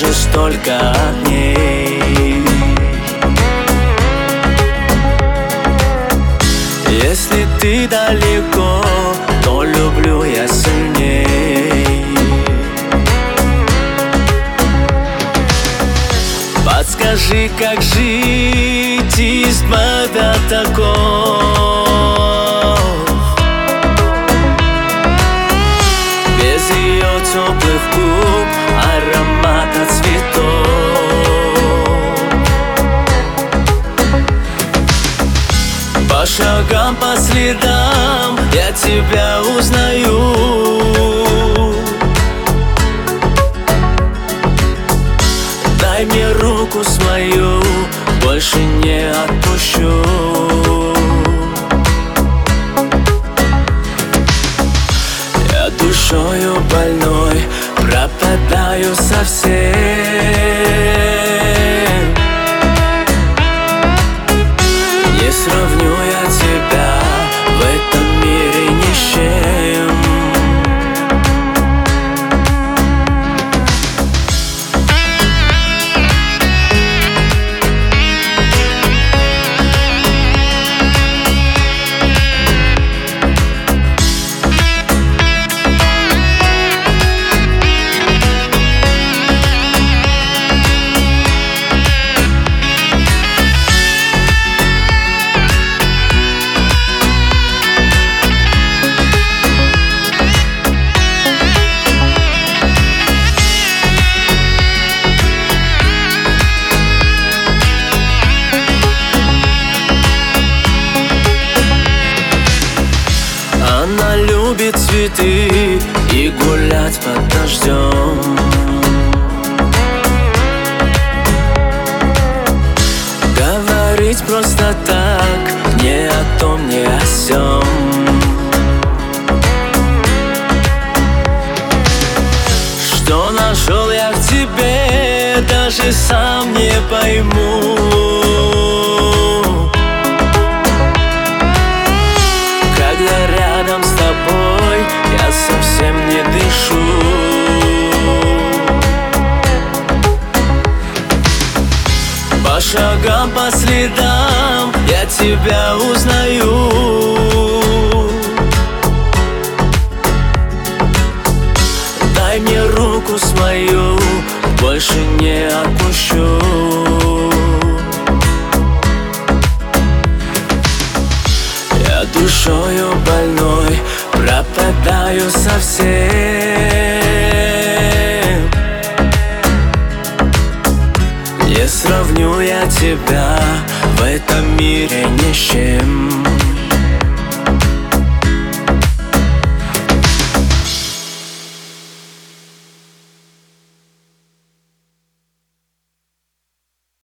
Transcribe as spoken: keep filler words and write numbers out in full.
уже столько дней. Если ты далеко, то люблю я сильней. Подскажи, как жить из-под такого, без ее теплых губ, аромата цветов. По шагам, по следам я тебя узнаю. Дай мне руку свою, больше не отпущу. Я душою больной пропадаю совсем. Не сравню я тебя в этом мире ни с чем. Она любит цветы и гулять под дождем. Говорить просто так, не о том, не о сём. Что нашел я в тебе, даже сам не пойму. Когда рядом с тобой я совсем не дышу. По шагам, по следам я тебя узнаю. Дай мне руку свою, больше не отпущу. Душою больной пропадаю совсем. Не сравню я тебя в этом мире ни с чем.